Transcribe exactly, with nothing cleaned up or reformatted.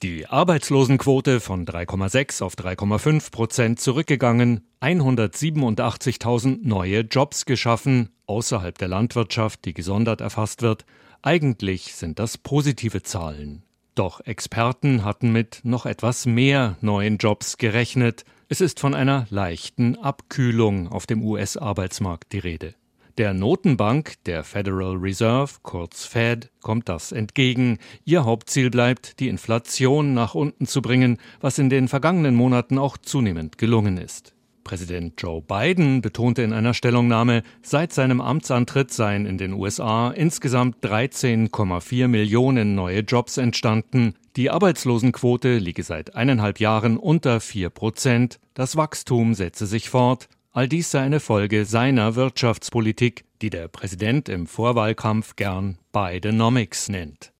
Die Arbeitslosenquote von drei Komma sechs auf drei Komma fünf Prozent zurückgegangen, hundertsiebenundachtzigtausend neue Jobs geschaffen, außerhalb der Landwirtschaft, die gesondert erfasst wird. Eigentlich sind das positive Zahlen. Doch Experten hatten mit noch etwas mehr neuen Jobs gerechnet. Es ist von einer leichten Abkühlung auf dem U S-Arbeitsmarkt die Rede. Der Notenbank, der Federal Reserve, kurz Fed, kommt das entgegen. Ihr Hauptziel bleibt, die Inflation nach unten zu bringen, was in den vergangenen Monaten auch zunehmend gelungen ist. Präsident Joe Biden betonte in einer Stellungnahme, seit seinem Amtsantritt seien in den U S A insgesamt dreizehn Komma vier Millionen neue Jobs entstanden. Die Arbeitslosenquote liege seit eineinhalb Jahren unter vier Prozent. Das Wachstum setze sich fort. All dies sei eine Folge seiner Wirtschaftspolitik, die der Präsident im Vorwahlkampf gern Bidenomics nennt.